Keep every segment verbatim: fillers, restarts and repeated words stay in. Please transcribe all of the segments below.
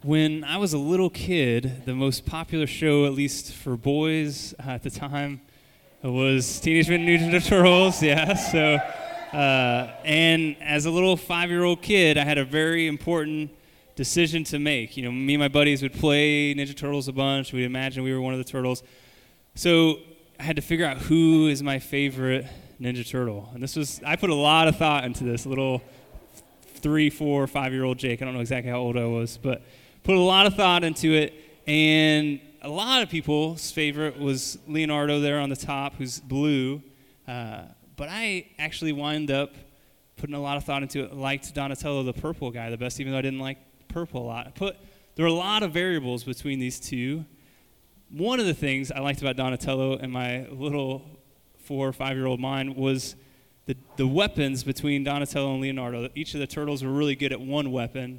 When I was a little kid, the most popular show, at least for boys uh, at the time, was Teenage Mutant Ninja Turtles. Yeah, so, uh, and as a little five-year-old kid, I had a very important decision to make. You know, me and my buddies would play Ninja Turtles a bunch. We'd imagine we were one of the turtles. So I had to figure out who is my favorite Ninja Turtle. And this was, I put a lot of thought into this, little three, four, five-year-old Jake. I don't know exactly how old I was, but put a lot of thought into it, and a lot of people's favorite was Leonardo there on the top, who's blue. Uh, but I actually wound up putting a lot of thought into it, liked Donatello, the purple guy, the best, even though I didn't like purple a lot. I put there were a lot of variables between these two. One of the things I liked about Donatello in my little four or five-year-old mind was the, the weapons between Donatello and Leonardo. Each of the turtles were really good at one weapon.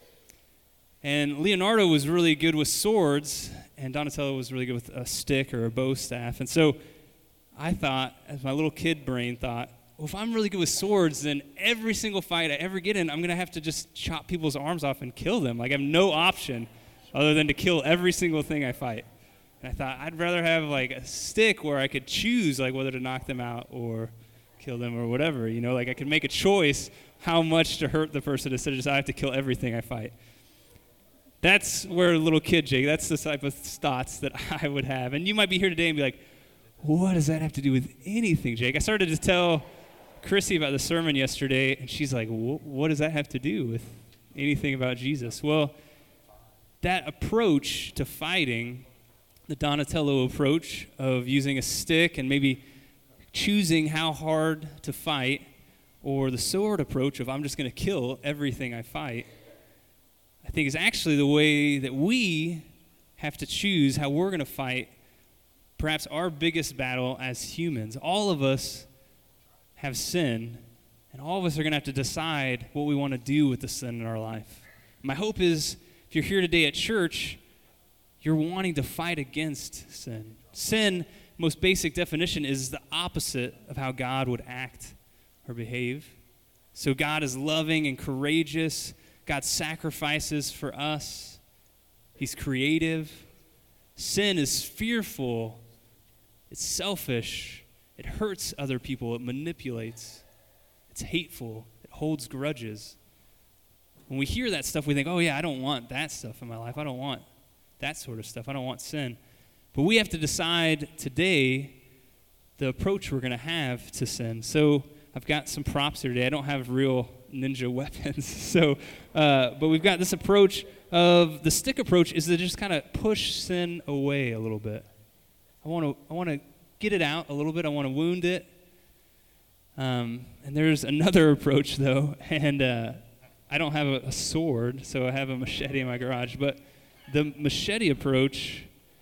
And Leonardo was really good with swords, and Donatello was really good with a stick or a bow staff. And so I thought, as my little kid brain thought, well, if I'm really good with swords, then every single fight I ever get in, I'm going to have to just chop people's arms off and kill them. Like, I have no option other than to kill every single thing I fight. And I thought, I'd rather have, like, a stick where I could choose, like, whether to knock them out or kill them or whatever. You know, like, I could make a choice how much to hurt the person instead of just I have to kill everything I fight. That's where a little kid, Jake, that's the type of thoughts that I would have. And you might be here today and be like, what does that have to do with anything, Jake? I started to tell Chrissy about the sermon yesterday, and she's like, what does that have to do with anything about Jesus? Well, that approach to fighting, the Donatello approach of using a stick and maybe choosing how hard to fight, or the sword approach of I'm just going to kill everything I fight, I think is actually the way that we have to choose how we're going to fight perhaps our biggest battle as humans. All of us have sin, and all of us are going to have to decide what we want to do with the sin in our life. My hope is if you're here today at church, you're wanting to fight against sin. Sin, most basic definition, is the opposite of how God would act or behave. So God is loving and courageous. God sacrifices for us. He's creative. Sin is fearful. It's selfish. It hurts other people. It manipulates. It's hateful. It holds grudges. When we hear that stuff, we think, oh yeah, I don't want that stuff in my life. I don't want that sort of stuff. I don't want sin. But we have to decide today the approach we're going to have to sin. So I've got some props here today. I don't have real ninja weapons. so, uh, but we've got this approach of, the stick approach is to just kind of push sin away a little bit. I want to I want to get it out a little bit. I want to wound it. Um, and there's another approach, though, and uh, I don't have a, a sword, so I have a machete in my garage. But the machete approach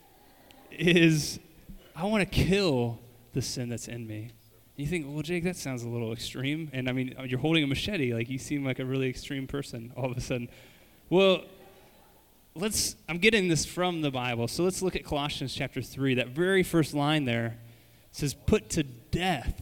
is, I want to kill the sin that's in me. And you think, well, Jake, that sounds a little extreme. And, I mean, you're holding a machete. Like, you seem like a really extreme person all of a sudden. Well, let's, I'm getting this from the Bible. So let's look at Colossians chapter three. That very first line there says, put to death.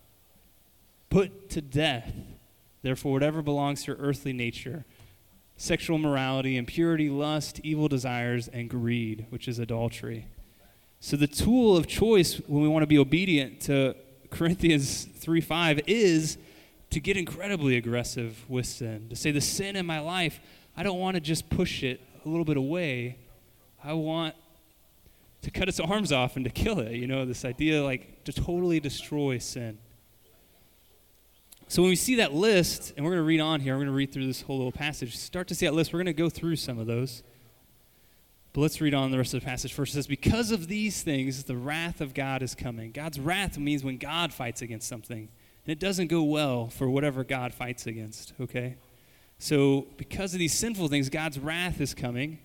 Put to death. Therefore, whatever belongs to your earthly nature, sexual morality, impurity, lust, evil desires, and greed, which is adultery. So the tool of choice when we want to be obedient to Corinthians three five is to get incredibly aggressive with sin. To say the sin in my life, I don't want to just push it a little bit away. I want to cut its arms off and to kill it. You know, this idea like to totally destroy sin. So when we see that list, and we're going to read on here, we're going to read through this whole little passage, start to see that list. We're going to go through some of those. But let's read on the rest of the passage first. It says, because of these things, the wrath of God is coming. God's wrath means when God fights against something. And it doesn't go well for whatever God fights against, okay? So because of these sinful things, God's wrath is coming.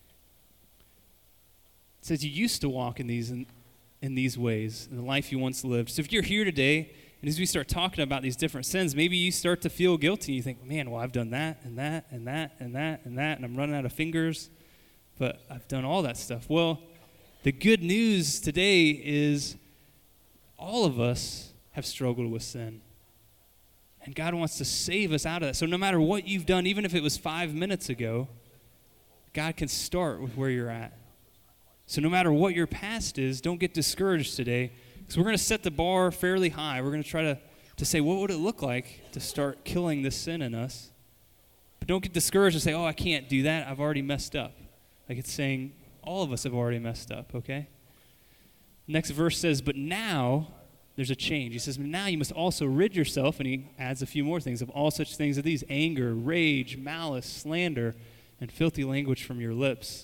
It says you used to walk in these in, in these ways, in the life you once lived. So if you're here today, and as we start talking about these different sins, maybe you start to feel guilty. You think, man, well, I've done that and that and that and that and that, and I'm running out of fingers. But I've done all that stuff. Well, the good news today is all of us have struggled with sin. And God wants to save us out of that. So no matter what you've done, even if it was five minutes ago, God can start with where you're at. So no matter what your past is, don't get discouraged today, because we're going to set the bar fairly high. We're going to try to, to say, what would it look like to start killing this sin in us? But don't get discouraged and say, oh, I can't do that. I've already messed up. Like it's saying, all of us have already messed up, okay? Next verse says, but now there's a change. He says, now you must also rid yourself, and he adds a few more things, of all such things as these: anger, rage, malice, slander, and filthy language from your lips.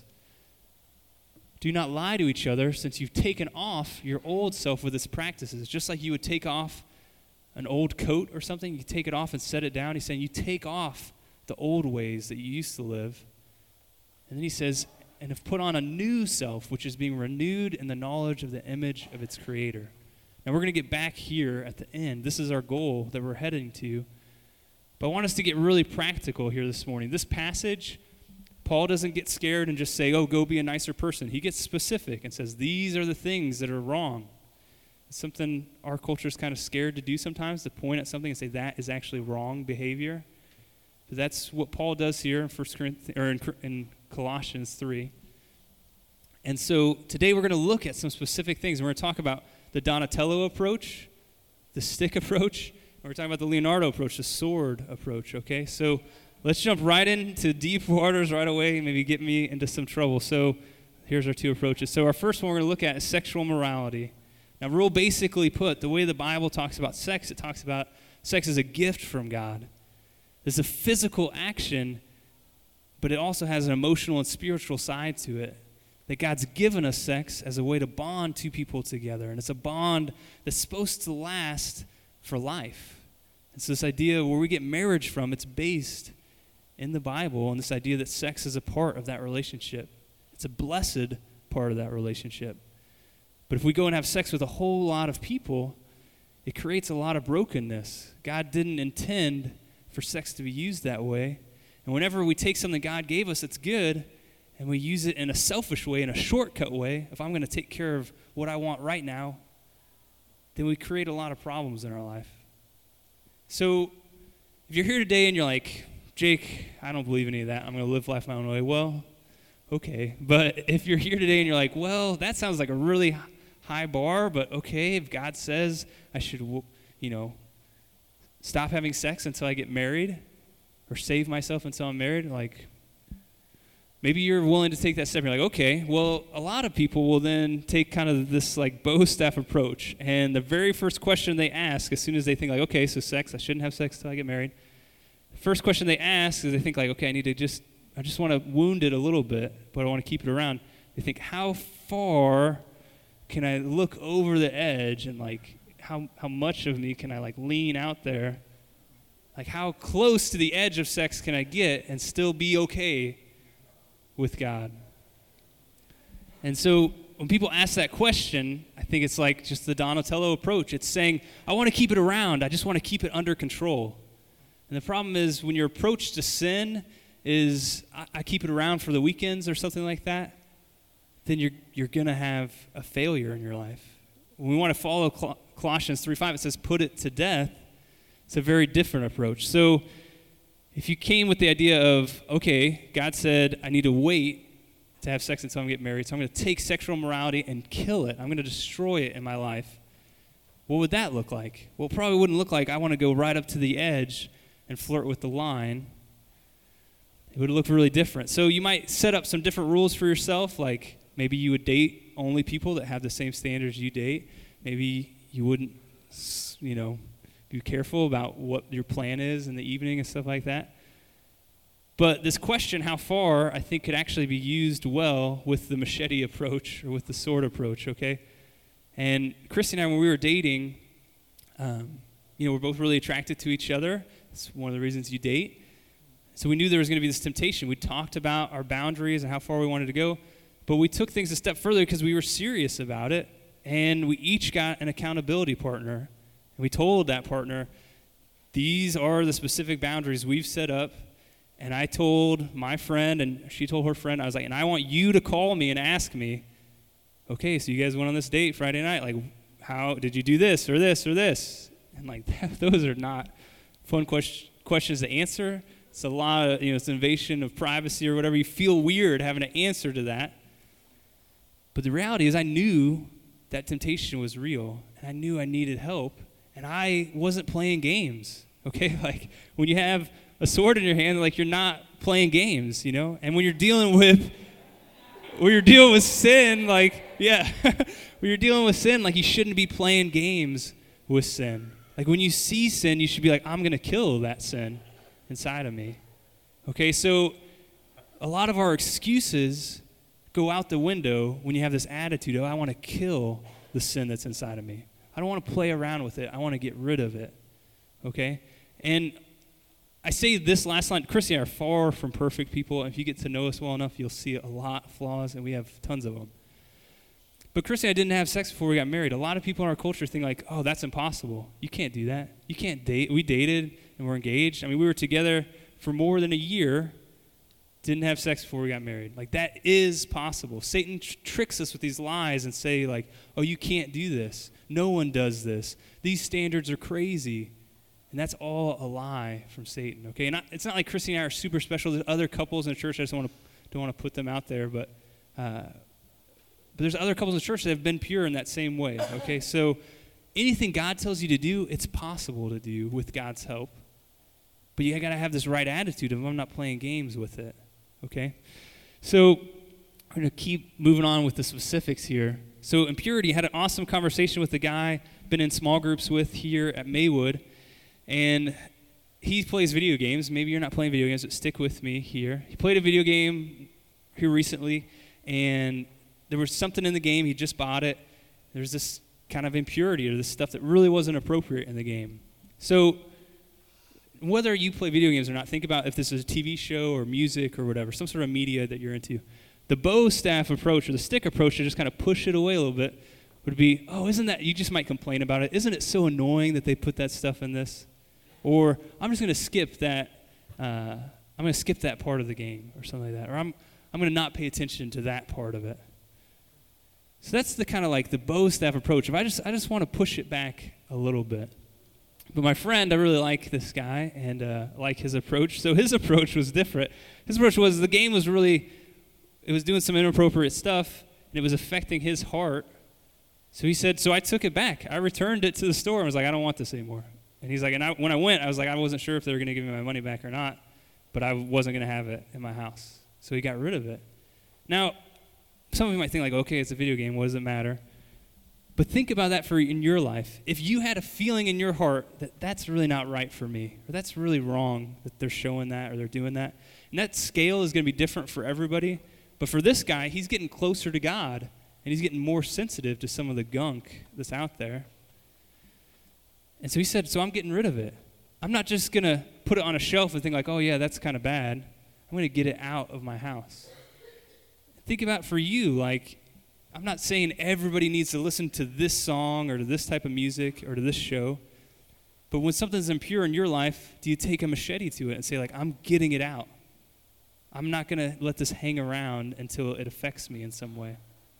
Do not lie to each other, since you've taken off your old self with its practices. Just like you would take off an old coat or something, you take it off and set it down. He's saying you take off the old ways that you used to live. And then he says, and have put on a new self, which is being renewed in the knowledge of the image of its creator. Now we're going to get back here at the end. This is our goal that we're heading to. But I want us to get really practical here this morning. This passage, Paul doesn't get scared and just say, oh, go be a nicer person. He gets specific and says, these are the things that are wrong. It's something our culture is kind of scared to do sometimes, to point at something and say that is actually wrong behavior. But that's what Paul does here in First Corinthians, or in, in Colossians three. And so today we're going to look at some specific things. We're going to talk about the Donatello approach, the stick approach, and we're talking about the Leonardo approach, the sword approach, okay? So let's jump right into deep waters right away, maybe get me into some trouble. So here's our two approaches. So our first one we're going to look at is sexual morality. Now, real basically put, the way the Bible talks about sex, it talks about sex as a gift from God. It's a physical action, but it also has an emotional and spiritual side to it. That God's given us sex as a way to bond two people together. And it's a bond that's supposed to last for life. It's this idea where we get marriage from, it's based in the Bible, and this idea that sex is a part of that relationship. It's a blessed part of that relationship. But if we go and have sex with a whole lot of people, it creates a lot of brokenness. God didn't intend for sex to be used that way. And whenever we take something God gave us that's good, and we use it in a selfish way, in a shortcut way, if I'm going to take care of what I want right now, then we create a lot of problems in our life. So if you're here today and you're like, Jake, I don't believe any of that. I'm going to live life my own way. Well, okay. But if you're here today and you're like, well, that sounds like a really high bar, but okay, if God says I should, you know, stop having sex until I get married or save myself until I'm married, like, maybe you're willing to take that step. You're like, okay, well, a lot of people will then take kind of this like bow staff approach. And the very first question they ask, as soon as they think like, okay, so sex, I shouldn't have sex until I get married. The first question they ask is they think like, okay, I need to just, I just want to wound it a little bit, but I want to keep it around. They think, how far can I look over the edge, and like, how, how much of me can I like lean out there? Like, how close to the edge of sex can I get and still be okay with God? And so when people ask that question, I think it's like just the Donatello approach. It's saying, I want to keep it around. I just want to keep it under control. And the problem is when your approach to sin is, I, I keep it around for the weekends or something like that, then you're you're going to have a failure in your life. When we want to follow Col- Colossians three five, it says, put it to death. It's a very different approach. So if you came with the idea of, okay, God said I need to wait to have sex until I get married, so I'm going to take sexual morality and kill it. I'm going to destroy it in my life. What would that look like? Well, it probably wouldn't look like I want to go right up to the edge and flirt with the line. It would look really different. So you might set up some different rules for yourself, like maybe you would date only people that have the same standards you date. Maybe you wouldn't, you know, be careful about what your plan is in the evening and stuff like that. But this question, how far, I think could actually be used well with the machete approach or with the sword approach, okay? And Christy and I, when we were dating, um, you know, we're both really attracted to each other. It's one of the reasons you date. So we knew there was going to be this temptation. We talked about our boundaries and how far we wanted to go, but we took things a step further because we were serious about it, and we each got an accountability partner. And we told that partner, these are the specific boundaries we've set up. And I told my friend, and she told her friend, I was like, and I want you to call me and ask me, okay, so you guys went on this date Friday night. Like, how did you do this or this or this? And like, those are not fun quest- questions to answer. It's a lot of, you know, it's an invasion of privacy or whatever. You feel weird having to answer to that. But the reality is I knew that temptation was real, and I knew I needed help, and I wasn't playing games, okay? Like, when you have a sword in your hand, like, you're not playing games, you know? And when you're dealing with, when you're dealing with sin, like, yeah, when you're dealing with sin, like, you shouldn't be playing games with sin. Like, when you see sin, you should be like, I'm going to kill that sin inside of me, okay? So a lot of our excuses go out the window when you have this attitude of, I want to kill the sin that's inside of me. I don't want to play around with it. I want to get rid of it, okay? And I say this last line, Christy and I are far from perfect people. If you get to know us well enough, you'll see a lot of flaws, and we have tons of them. But Christy and I didn't have sex before we got married. A lot of people in our culture think like, oh, that's impossible. You can't do that. You can't date. We dated and we're engaged. I mean, we were together for more than a year, didn't have sex before we got married. Like, that is possible. Satan tr- tricks us with these lies and say like, oh, you can't do this. No one does this. These standards are crazy. And that's all a lie from Satan, okay? And I, it's not like Christy and I are super special. There's other couples in the church. I just don't want to don't want to put them out there, but uh, but there's other couples in the church that have been pure in that same way, okay? So anything God tells you to do, it's possible to do with God's help. But you got to have this right attitude of, I'm not playing games with it, okay? So I'm going to keep moving on with the specifics here. So impurity, had an awesome conversation with the guy, been in small groups with here at Maywood, and he plays video games. Maybe you're not playing video games, but stick with me here. He played a video game here recently, and there was something in the game. He just bought it. There's this kind of impurity or this stuff that really wasn't appropriate in the game. So whether you play video games or not, think about if this is a T V show or music or whatever, some sort of media that you're into. The bow staff approach or the stick approach to just kind of push it away a little bit would be, oh, isn't that, you just might complain about it. Isn't it so annoying that they put that stuff in this? Or I'm just going to skip that, uh, I'm going to skip that part of the game or something like that. Or I'm I'm going to not pay attention to that part of it. So that's the kind of like the bow staff approach. If I just I just want to push it back a little bit. But my friend, I really like this guy and uh, like his approach. So his approach was different. His approach was the game was really, it was doing some inappropriate stuff, and it was affecting his heart. So he said, so I took it back. I returned it to the store and was like, I don't want this anymore. And he's like, and I, when I went, I was like, I wasn't sure if they were going to give me my money back or not, but I wasn't going to have it in my house. So he got rid of it. Now, some of you might think like, okay, it's a video game. What does it matter? But think about that for in your life. If you had a feeling in your heart that that's really not right for me, or that's really wrong that they're showing that or they're doing that, and that scale is going to be different for everybody. But for this guy, he's getting closer to God, and he's getting more sensitive to some of the gunk that's out there. And so he said, so I'm getting rid of it. I'm not just going to put it on a shelf and think like, oh, yeah, that's kind of bad. I'm going to get it out of my house. Think about for you, like, I'm not saying everybody needs to listen to this song or to this type of music or to this show, but when something's impure in your life, do you take a machete to it and say, like, I'm getting it out. I'm not going to let this hang around until it affects me in some way.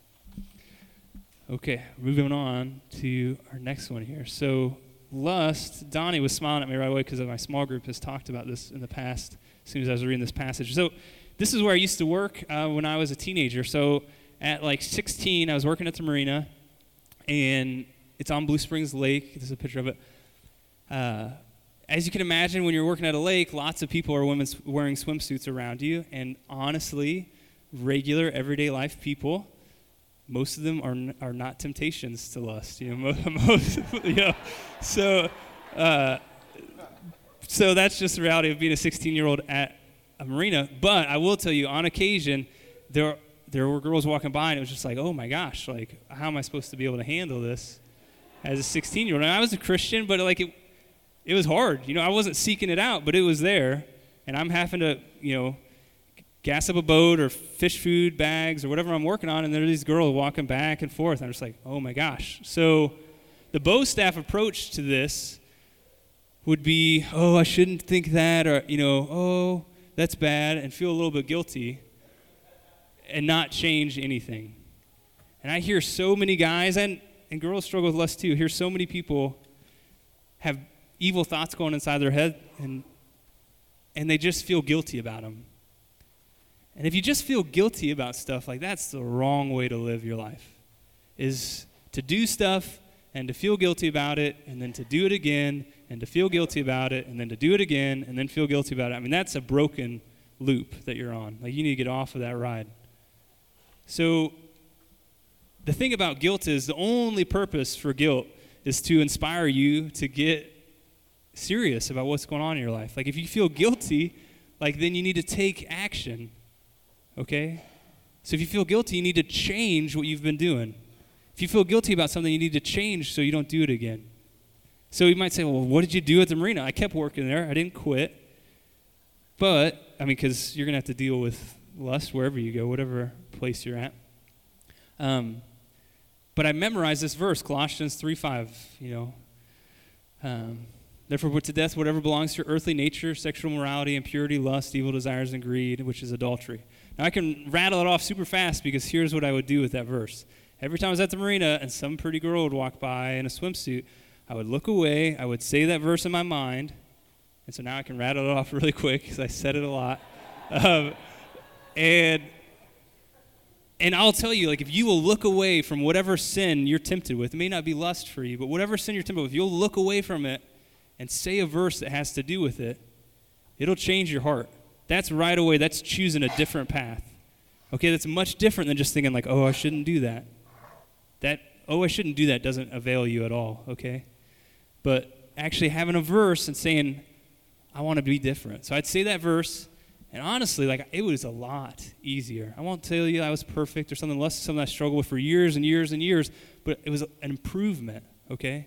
Okay, moving on to our next one here. So lust, Donnie was smiling at me right away because my small group has talked about this in the past as soon as I was reading this passage. So this is where I used to work uh, when I was a teenager. So at like sixteen, I was working at the marina, and it's on Blue Springs Lake. This is a picture of it. Uh, as you can imagine, when you're working at a lake, lots of people are women wearing swimsuits around you, and honestly, regular, everyday life people, most of them are n- are not temptations to lust. You know, most, you know, so uh, so that's just the reality of being a sixteen-year-old at a marina. But I will tell you, on occasion, there there were girls walking by, and it was just like, oh my gosh, like, how am I supposed to be able to handle this as a sixteen-year-old? And I was a Christian, but like it, it was hard. You know, I wasn't seeking it out, but it was there, and I'm having to, you know, gas up a boat or fish food bags or whatever I'm working on, and there are these girls walking back and forth, and I'm just like, oh my gosh. So the bow staff approach to this would be, oh, I shouldn't think that, or, you know, oh, that's bad, and feel a little bit guilty and not change anything. And I hear so many guys, and, and girls struggle with lust too, I hear so many people have evil thoughts going inside their head, and and they just feel guilty about them. And if you just feel guilty about stuff, like that's the wrong way to live your life, is to do stuff and to feel guilty about it, and then to do it again, and to feel guilty about it, and then to do it again, and then feel guilty about it. I mean, that's a broken loop that you're on. Like, you need to get off of that ride. So the thing about guilt is the only purpose for guilt is to inspire you to get serious about what's going on in your life. Like, if you feel guilty, like, then you need to take action, okay? So if you feel guilty, you need to change what you've been doing. If you feel guilty about something, you need to change so you don't do it again. So you might say, well, what did you do at the marina? I kept working there. I didn't quit. But, I mean, because you're going to have to deal with lust wherever you go, whatever place you're at. Um, but I memorized this verse, Colossians three five, you know. Um, Therefore put to death whatever belongs to your earthly nature, sexual morality, impurity, lust, evil desires, and greed, which is adultery. Now I can rattle it off super fast because here's what I would do with that verse. Every time I was at the marina and some pretty girl would walk by in a swimsuit, I would look away, I would say that verse in my mind, and so now I can rattle it off really quick because I said it a lot. Um, and and I'll tell you, like, if you will look away from whatever sin you're tempted with, it may not be lust for you, but whatever sin you're tempted with, if you'll look away from it and say a verse that has to do with it, it'll change your heart. That's right away, that's choosing a different path. Okay, that's much different than just thinking like, oh, I shouldn't do that. That, oh, I shouldn't do that doesn't avail you at all, okay? But actually having a verse and saying, I want to be different. So I'd say that verse, and honestly, like, it was a lot easier. I won't tell you I was perfect or something, less something I struggled with for years and years and years, but it was an improvement, okay?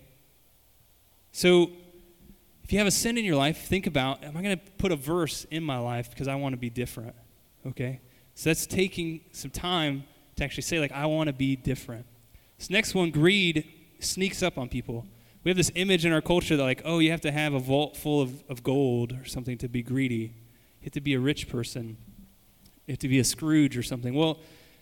So if you have a sin in your life, think about, am I going to put a verse in my life because I want to be different, okay? So that's taking some time to actually say, like, I want to be different. This next one, greed, sneaks up on people. We have this image in our culture that, like, oh, you have to have a vault full of, of gold or something to be greedy. You have to be a rich person. You have to be a Scrooge or something. Well,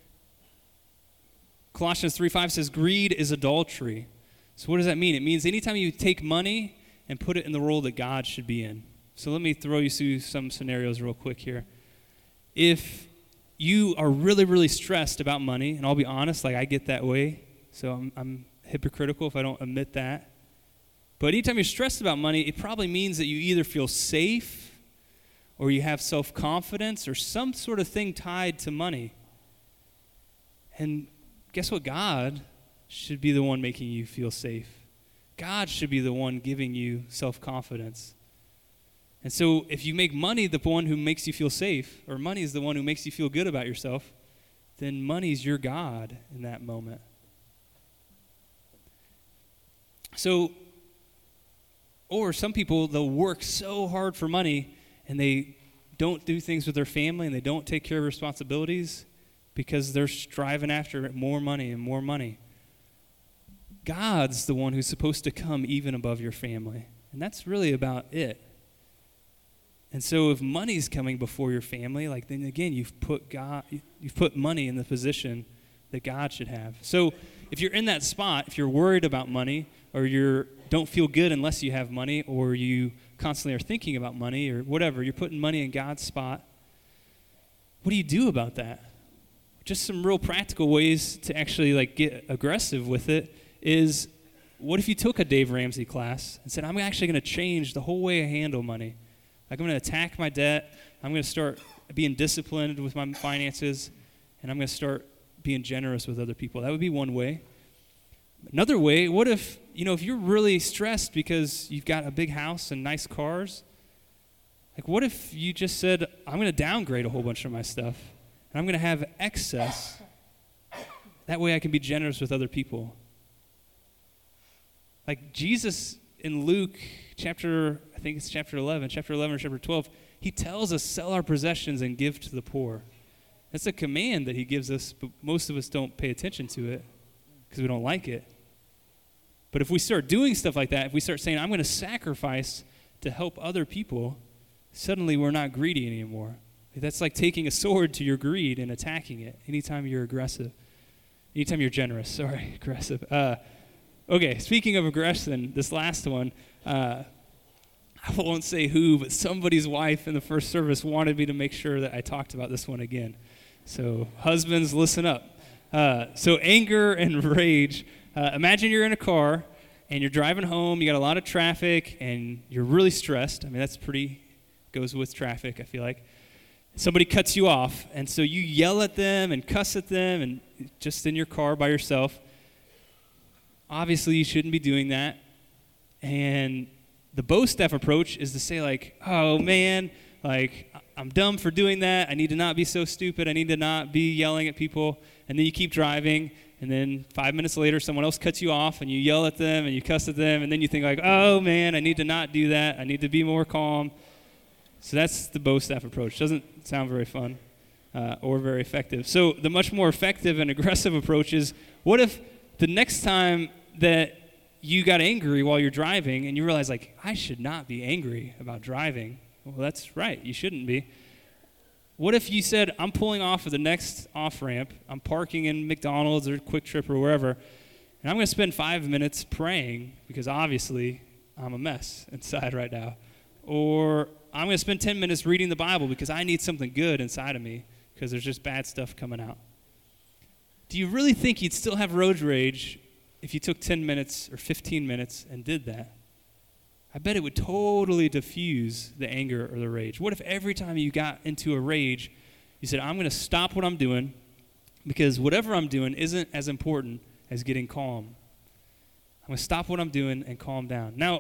Colossians three five says greed is adultery. So what does that mean? It means anytime you take money and put it in the role that God should be in. So let me throw you through some scenarios real quick here. If you are really, really stressed about money, and I'll be honest, like, I get that way, so I'm, I'm hypocritical if I don't admit that. But anytime you're stressed about money, it probably means that you either feel safe or you have self-confidence or some sort of thing tied to money. And guess what? God should be the one making you feel safe. God should be the one giving you self-confidence. And so if you make money the one who makes you feel safe, or money is the one who makes you feel good about yourself, then money's your God in that moment. So, or some people, they'll work so hard for money and they don't do things with their family and they don't take care of responsibilities because they're striving after more money and more money. God's the one who's supposed to come even above your family. And that's really about it. And so if money's coming before your family, like, then again, you've put God, you've put money in the position that God should have. So if you're in that spot, if you're worried about money, or you don't feel good unless you have money, or you constantly are thinking about money, or whatever, you're putting money in God's spot, what do you do about that? Just some real practical ways to actually, like, get aggressive with it is, what if you took a Dave Ramsey class and said, I'm actually going to change the whole way I handle money. Like, I'm going to attack my debt. I'm going to start being disciplined with my finances, and I'm going to start being generous with other people. That would be one way. Another way, what if, you know, if you're really stressed because you've got a big house and nice cars, like, what if you just said, I'm going to downgrade a whole bunch of my stuff, and I'm going to have excess. That way I can be generous with other people. Like Jesus in Luke chapter, I think it's chapter eleven, chapter eleven or chapter twelve, he tells us sell our possessions and give to the poor. That's a command that he gives us, but most of us don't pay attention to it because we don't like it. But if we start doing stuff like that, if we start saying, I'm going to sacrifice to help other people, suddenly we're not greedy anymore. That's like taking a sword to your greed and attacking it anytime you're aggressive. Anytime you're generous, sorry, aggressive. Uh, okay, speaking of aggression, this last one, uh, I won't say who, but somebody's wife in the first service wanted me to make sure that I talked about this one again. So husbands, listen up. Uh, so anger and rage. Uh, imagine you're in a car and you're driving home. You got a lot of traffic and you're really stressed. I mean, that's pretty, goes with traffic, I feel like. Somebody cuts you off, and so you yell at them and cuss at them and just in your car by yourself. Obviously, you shouldn't be doing that. And the Bo Staff approach is to say, like, oh, man, like, I'm dumb for doing that. I need to not be so stupid. I need to not be yelling at people. And then you keep driving, and then five minutes later, someone else cuts you off, and you yell at them, and you cuss at them, and then you think, like, oh, man, I need to not do that. I need to be more calm. So that's the Bo Staff approach. Doesn't sound very fun uh, or very effective. So the much more effective and aggressive approach is, what if the next time that you got angry while you're driving and you realize, like, I should not be angry about driving. Well, that's right. You shouldn't be. What if you said, I'm pulling off of the next off-ramp. I'm parking in McDonald's or Quick Trip or wherever, and I'm going to spend five minutes praying because obviously I'm a mess inside right now. Or I'm going to spend ten minutes reading the Bible because I need something good inside of me because there's just bad stuff coming out. Do you really think you'd still have road rage if you took ten minutes or fifteen minutes and did that? I bet it would totally diffuse the anger or the rage. What if every time you got into a rage, you said, I'm going to stop what I'm doing because whatever I'm doing isn't as important as getting calm. I'm going to stop what I'm doing and calm down. Now,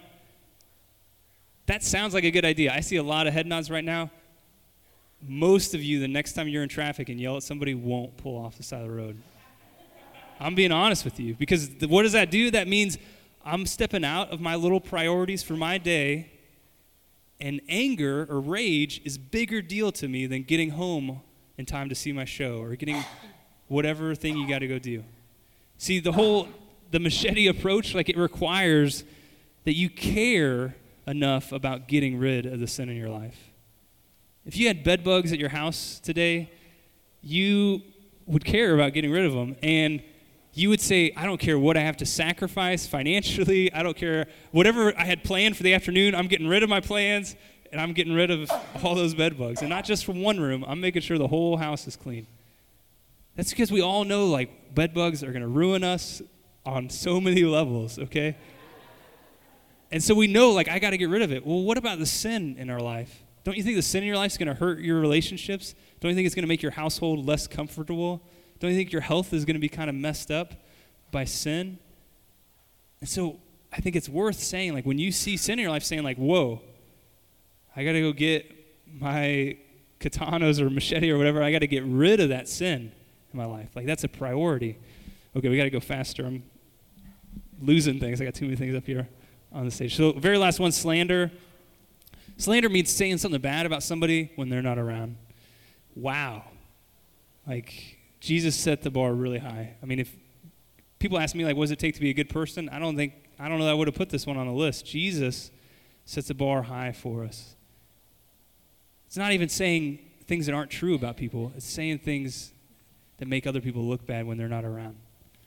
that sounds like a good idea. I see a lot of head nods right now. Most of you, the next time you're in traffic and yell at somebody, won't pull off the side of the road. I'm being honest with you, because the, what does that do? That means I'm stepping out of my little priorities for my day, and anger or rage is a bigger deal to me than getting home in time to see my show or getting whatever thing you got to go do. See, the whole, the machete approach, like it requires that you care enough about getting rid of the sin in your life. If you had bed bugs at your house today, you would care about getting rid of them, and you would say, I don't care what I have to sacrifice financially. I don't care. Whatever I had planned for the afternoon, I'm getting rid of my plans, and I'm getting rid of all those bed bugs. And not just from one room. I'm making sure the whole house is clean. That's because we all know, like, bed bugs are going to ruin us on so many levels, okay? And so we know, like, I got to get rid of it. Well, what about the sin in our life? Don't you think the sin in your life is going to hurt your relationships? Don't you think it's going to make your household less comfortable? Don't you think your health is going to be kind of messed up by sin? And so I think it's worth saying, like, when you see sin in your life, saying, like, whoa, I got to go get my katanas or machete or whatever. I got to get rid of that sin in my life. Like, that's a priority. Okay, we got to go faster. I'm losing things. I got too many things up here on the stage. So very last one, slander. Slander means saying something bad about somebody when they're not around. Wow. Like, Jesus set the bar really high. I mean, if people ask me, like, what does it take to be a good person? I don't think, I don't know that I would have put this one on the list. Jesus sets the bar high for us. It's not even saying things that aren't true about people. It's saying things that make other people look bad when they're not around.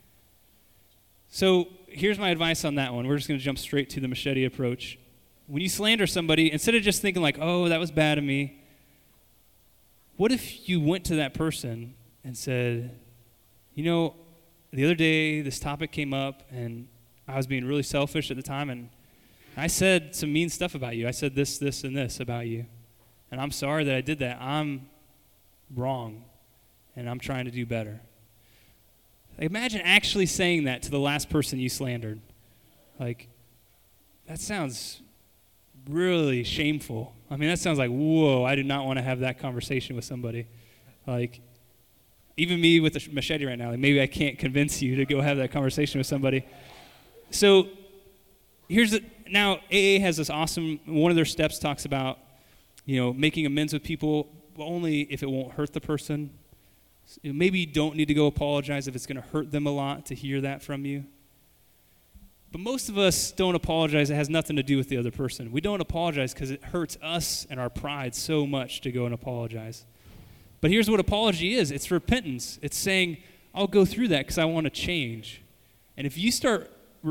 So here's my advice on that one. We're just going to jump straight to the machete approach. When you slander somebody, instead of just thinking like, oh, that was bad of me, what if you went to that person and said, you know, the other day this topic came up and I was being really selfish at the time and I said some mean stuff about you. I said this, this, and this about you. And I'm sorry that I did that. I'm wrong and I'm trying to do better. Imagine actually saying that to the last person you slandered. Like, that sounds really shameful. I mean, that sounds like, whoa, I did not want to have that conversation with somebody. Like, even me with the machete right now, like maybe I can't convince you to go have that conversation with somebody. So here's the, now A A has this awesome, one of their steps talks about, you know, making amends with people, but only if it won't hurt the person. Maybe you don't need to go apologize if it's going to hurt them a lot to hear that from you. But most of us don't apologize. It has nothing to do with the other person. We don't apologize because it hurts us and our pride so much to go and apologize. But here's what apology is. It's repentance. It's saying, I'll go through that because I want to change. And if you start re-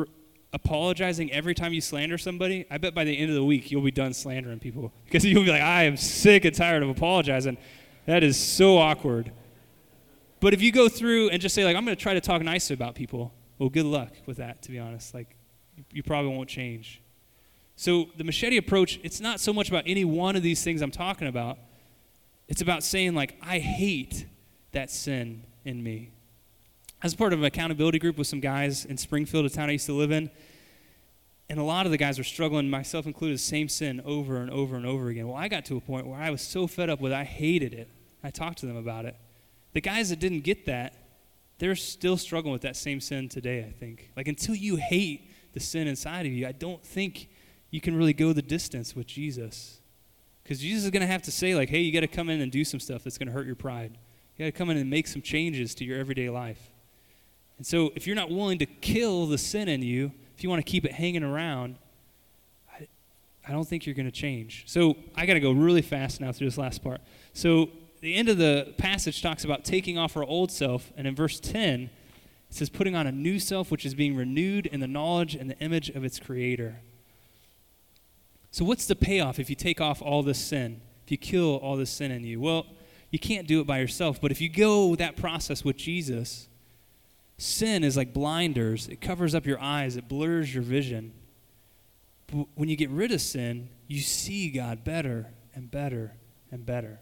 apologizing every time you slander somebody, I bet by the end of the week you'll be done slandering people. Because you'll be like, I am sick and tired of apologizing. That is so awkward. But if you go through and just say, like, I'm going to try to talk nice about people, well, good luck with that, to be honest. Like, you probably won't change. So the machete approach, it's not so much about any one of these things I'm talking about. It's about saying, like, I hate that sin in me. As part of an accountability group with some guys in Springfield, a town I used to live in, and a lot of the guys were struggling, myself included, the same sin over and over and over again. Well, I got to a point where I was so fed up with it, I hated it. I talked to them about it. The guys that didn't get that, they're still struggling with that same sin today, I think. Like, until you hate the sin inside of you, I don't think you can really go the distance with Jesus. Because Jesus is going to have to say, like, hey, you got to come in and do some stuff that's going to hurt your pride. You got to come in and make some changes to your everyday life. And so if you're not willing to kill the sin in you, if you want to keep it hanging around, I, I don't think you're going to change. So I got to go really fast now through this last part. So the end of the passage talks about taking off our old self, and in verse ten, it says putting on a new self, which is being renewed in the knowledge and the image of its creator. So what's the payoff if you take off all this sin, if you kill all this sin in you? Well, you can't do it by yourself, but if you go that process with Jesus, sin is like blinders. It covers up your eyes. It blurs your vision. But when you get rid of sin, you see God better and better and better.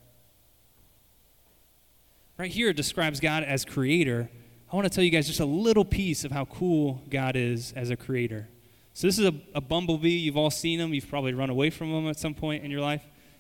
Right here it describes God as creator. I want to tell you guys just a little piece of how cool God is as a creator. So this is a, a bumblebee. You've all seen them. You've probably run away from them at some point in your life.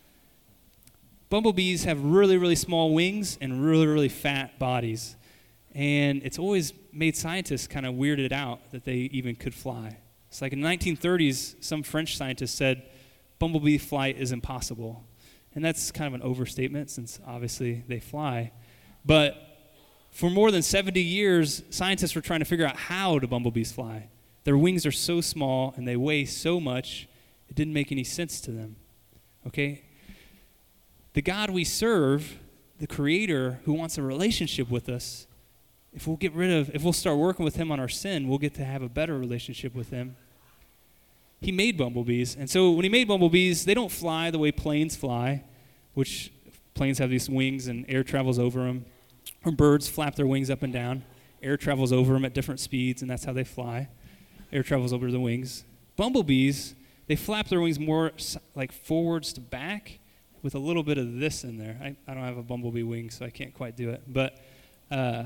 Bumblebees have really, really small wings and really, really fat bodies. And it's always made scientists kind of weirded out that they even could fly. It's like in the nineteen thirties, some French scientists said bumblebee flight is impossible. And that's kind of an overstatement since obviously they fly. But for more than seventy years, scientists were trying to figure out how do bumblebees fly. Their wings are so small and they weigh so much, it didn't make any sense to them. Okay? The God we serve, the Creator who wants a relationship with us, if we'll get rid of, if we'll start working with him on our sin, we'll get to have a better relationship with him. He made bumblebees. And so when he made bumblebees, they don't fly the way planes fly, which planes have these wings and air travels over them. Or birds flap their wings up and down. Air travels over them at different speeds, and that's how they fly. Air travels over the wings. Bumblebees, they flap their wings more like forwards to back with a little bit of this in there. I, I don't have a bumblebee wing, so I can't quite do it. But uh,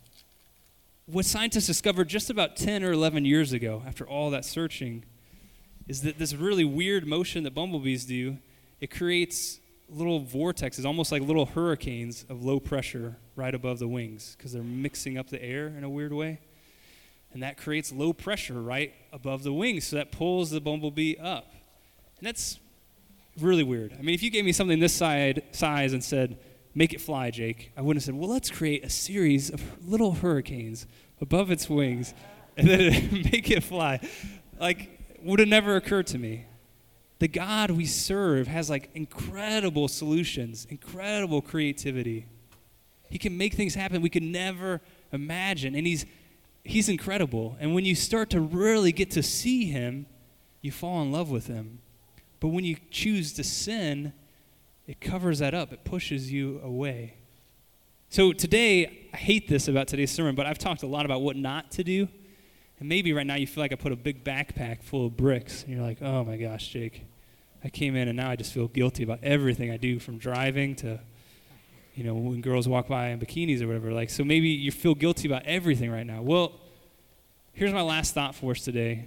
what scientists discovered just about ten or eleven years ago, after all that searching, is that this really weird motion that bumblebees do, it creates little vortexes, almost like little hurricanes of low pressure right above the wings because they're mixing up the air in a weird way. And that creates low pressure right above the wings, so that pulls the bumblebee up. And that's really weird. I mean, if you gave me something this side, size and said, make it fly, Jake, I wouldn't have said, well, let's create a series of little hurricanes above its wings and then make it fly. Like, would have never occurred to me. The God we serve has like incredible solutions, incredible creativity. He can make things happen we could never imagine. And he's he's incredible. And when you start to really get to see him, you fall in love with him. But when you choose to sin, it covers that up. It pushes you away. So today, I hate this about today's sermon, but I've talked a lot about what not to do. And maybe right now you feel like I put a big backpack full of bricks. And you're like, oh my gosh, Jake. I came in and now I just feel guilty about everything I do, from driving to, you know, when girls walk by in bikinis or whatever. Like, so maybe you feel guilty about everything right now. Well, here's my last thought for us today.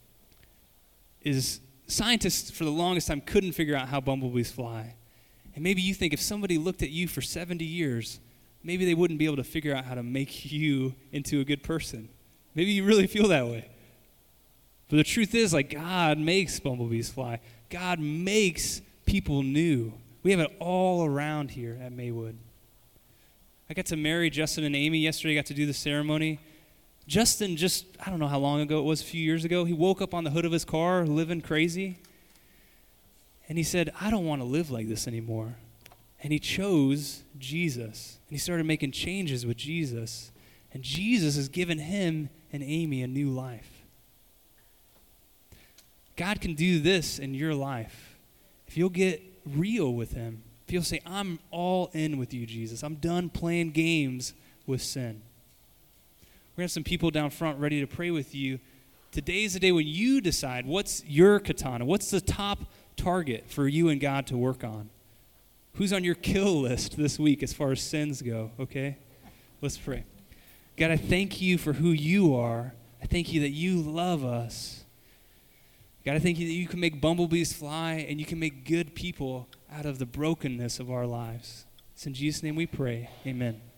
Is scientists for the longest time couldn't figure out how bumblebees fly. And maybe you think if somebody looked at you for seventy years, maybe they wouldn't be able to figure out how to make you into a good person. Maybe you really feel that way. But the truth is, like, God makes bumblebees fly. God makes people new. We have it all around here at Maywood. I got to marry Justin and Amy yesterday. I got to do the ceremony. Justin just, I don't know how long ago it was, a few years ago, he woke up on the hood of his car living crazy. And he said, I don't want to live like this anymore. And he chose Jesus. And he started making changes with Jesus. And Jesus has given him and Amy a new life. God can do this in your life. If you'll get real with him, if you'll say, I'm all in with you, Jesus. I'm done playing games with sin. We're going to have some people down front ready to pray with you. Today's the day when you decide what's your katana, what's the top target for you and God to work on. Who's on your kill list this week as far as sins go, okay? Let's pray. God, I thank you for who you are. I thank you that you love us. God, I thank you that you can make bumblebees fly and you can make good people out of the brokenness of our lives. It's in Jesus' name we pray. Amen.